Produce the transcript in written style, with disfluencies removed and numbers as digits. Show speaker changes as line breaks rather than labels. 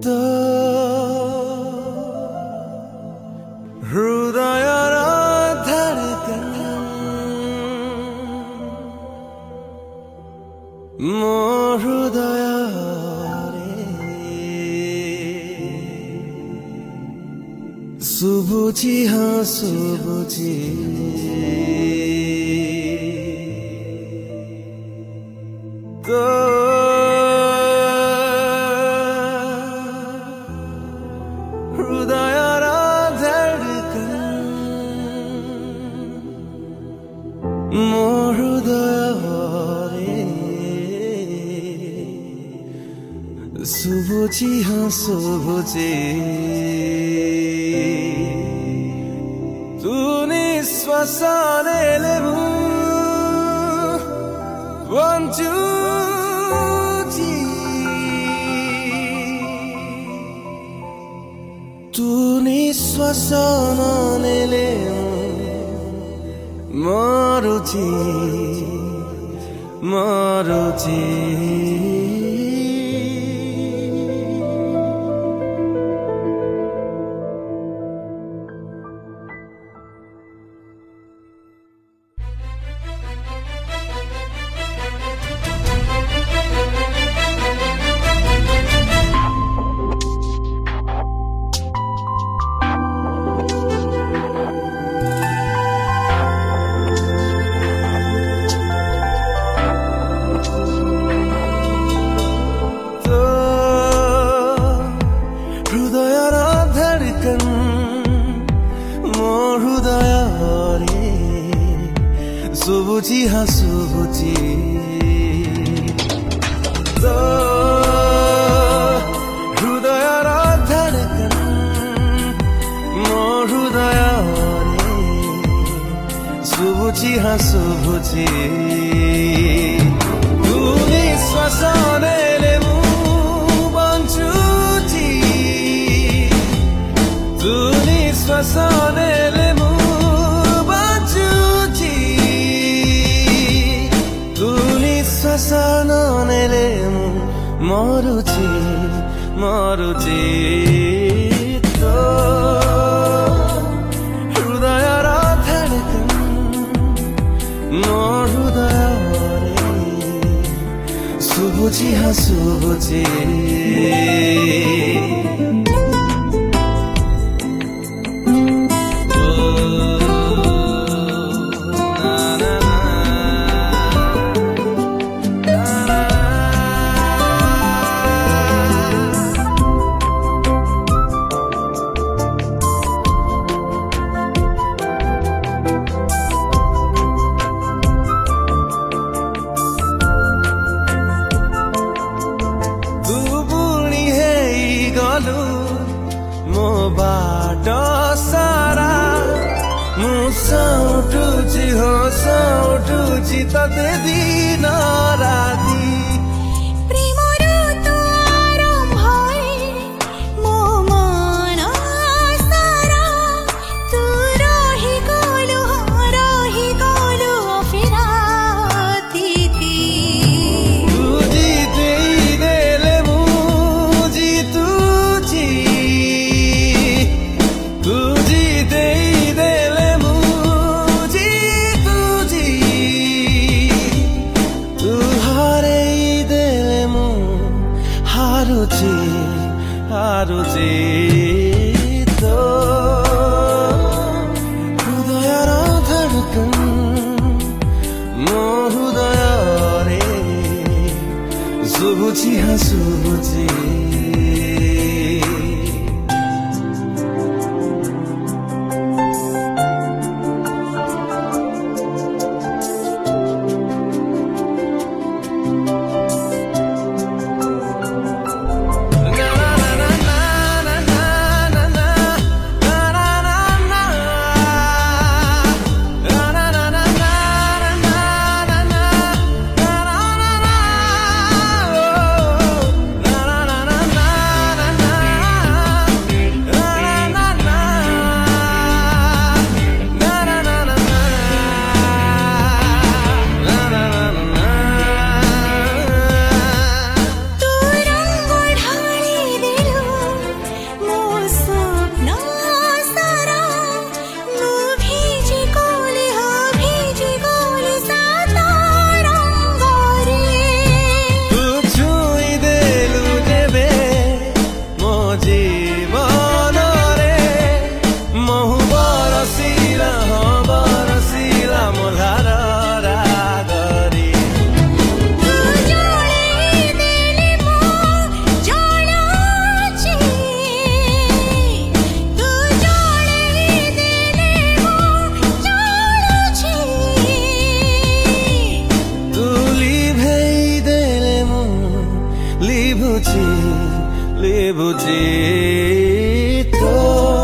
तो हृदयरा धड़कन मोर हृदयरे सुबुची हाँ सुबुची तो हृदयरा धड़कन मोर हृदयरे सुबुची हाँ सुबुची तू निश्वास नेलेमु wanjuji tu niश्वास नेलेमु मरुची मरुची सुबुची हाँ सुबुची तो हृदयरा धड़कन मोर हृदयरे सुबुची हाँ सुबुची तू निश्वास नेलेमु wanjuji तू निश्वास नेलेमु निश्वास नेलेमु मरुची मरुची तो हृदयरा धड़कन मोर हृदयरे सुबुची हाँ सुबुची मो बाटो सारा मु साउटुची हो साउटुची तते दिन राती हारुची तो हृदयरा धड़कन मोर हृदयरे सुबुची हाँ सुबुची लिभुची तो